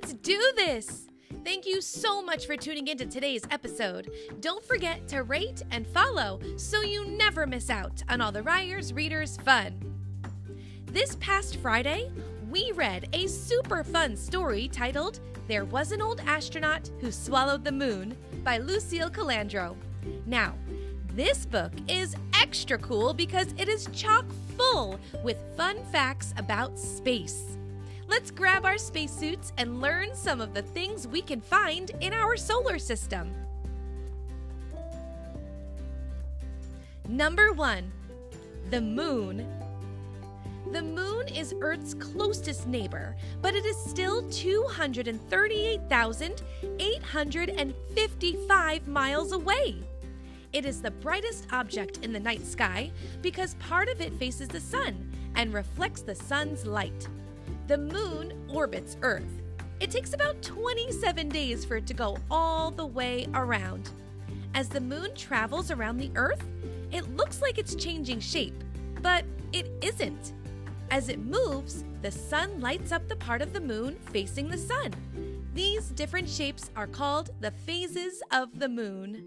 Let's do this! Thank you so much for tuning into today's episode. Don't forget to rate and follow so you never miss out on all the Ryers Readers fun. This past Friday, we read a super fun story titled There Was an Old Astronaut Who Swallowed the Moon by Lucille Calandro. Now, this book is extra cool because it is chock full with fun facts about space. Let's grab our spacesuits and learn some of the things we can find in our solar system. Number 1, the moon. The moon is Earth's closest neighbor, but it is still 238,855 miles away. It is the brightest object in the night sky because part of it faces the sun and reflects the sun's light. The moon orbits Earth. It takes about 27 days for it to go all the way around. As the moon travels around the Earth, it looks like it's changing shape, but it isn't. As it moves, the sun lights up the part of the moon facing the sun. These different shapes are called the phases of the moon.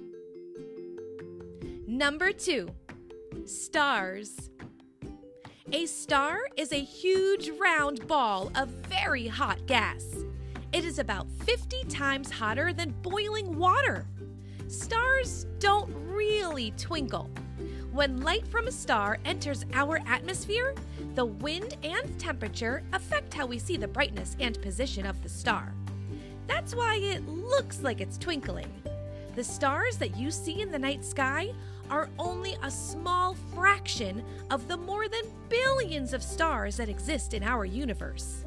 Number 2, stars. A star is a huge round ball of very hot gas. It is about 50 times hotter than boiling water. Stars don't really twinkle. When light from a star enters our atmosphere, the wind and temperature affect how we see the brightness and position of the star. That's why it looks like it's twinkling. The stars that you see in the night sky are only a small fraction of the more than billions of stars that exist in our universe.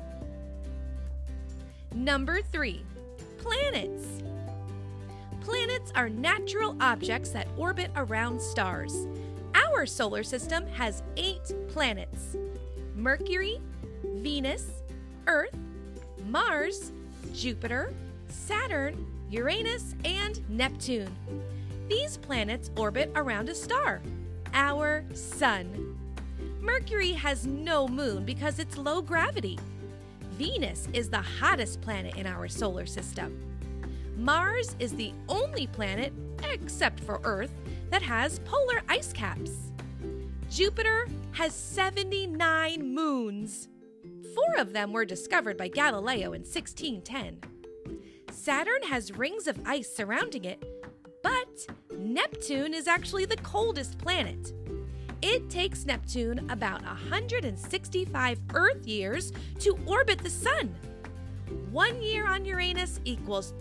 Number 3, planets. Planets are natural objects that orbit around stars. Our solar system has 8 planets: Mercury, Venus, Earth, Mars, Jupiter, Saturn, Uranus, and Neptune. These planets orbit around a star, our sun. Mercury has no moon because it's low gravity. Venus is the hottest planet in our solar system. Mars is the only planet, except for Earth, that has polar ice caps. Jupiter has 79 moons. 4 of them were discovered by Galileo in 1610. Saturn has rings of ice surrounding it, but Neptune is actually the coldest planet. It takes Neptune about 165 Earth years to orbit the sun. 1 year on Uranus equals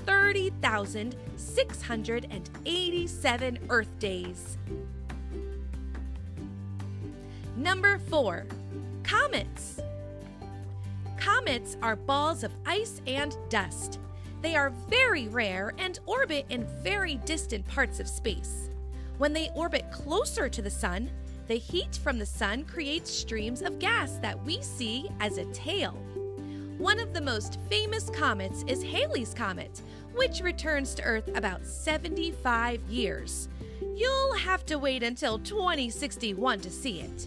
30,687 Earth days. Number 4, comets. Comets are balls of ice and dust. They are very rare and orbit in very distant parts of space. When they orbit closer to the sun, the heat from the sun creates streams of gas that we see as a tail. One of the most famous comets is Halley's Comet, which returns to Earth about 75 years. You'll have to wait until 2061 to see it.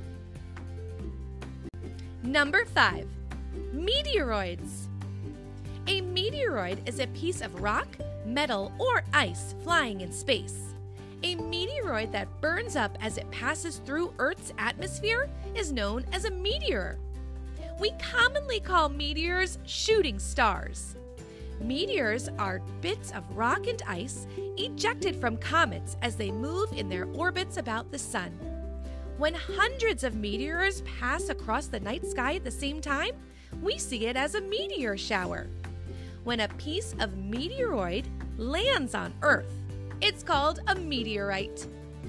Number 5, meteoroids. A meteoroid is a piece of rock, metal, or ice flying in space. A meteoroid that burns up as it passes through Earth's atmosphere is known as a meteor. We commonly call meteors shooting stars. Meteors are bits of rock and ice ejected from comets as they move in their orbits about the sun. When hundreds of meteors pass across the night sky at the same time, we see it as a meteor shower. When a piece of meteoroid lands on Earth, it's called a meteorite.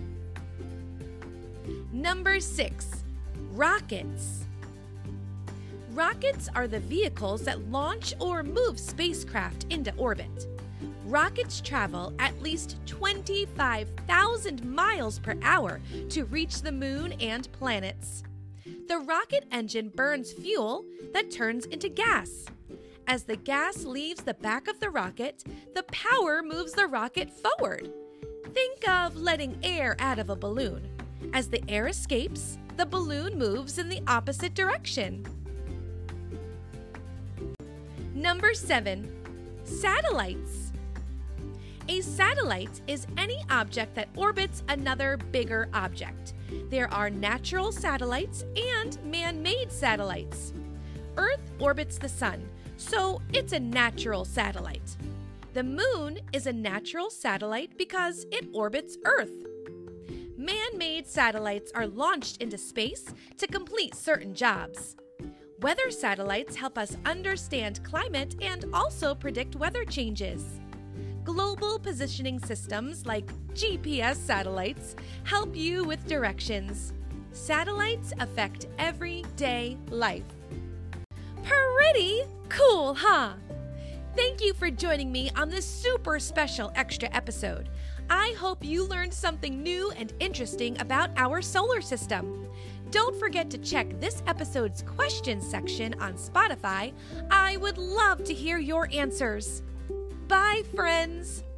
Number 6, rockets. Rockets are the vehicles that launch or move spacecraft into orbit. Rockets travel at least 25,000 miles per hour to reach the moon and planets. The rocket engine burns fuel that turns into gas. As the gas leaves the back of the rocket, the power moves the rocket forward. Think of letting air out of a balloon. As the air escapes, the balloon moves in the opposite direction. Number 7. Satellites. A satellite is any object that orbits another bigger object. There are natural satellites and man-made satellites. Earth orbits the sun, so it's a natural satellite. The moon is a natural satellite because it orbits Earth. Man-made satellites are launched into space to complete certain jobs. Weather satellites help us understand climate and also predict weather changes. Global positioning systems like GPS satellites help you with directions. Satellites affect everyday life. Pretty cool, huh? Thank you for joining me on this super special extra episode. I hope you learned something new and interesting about our solar system. Don't forget to check this episode's questions section on Spotify. I would love to hear your answers. Bye, friends!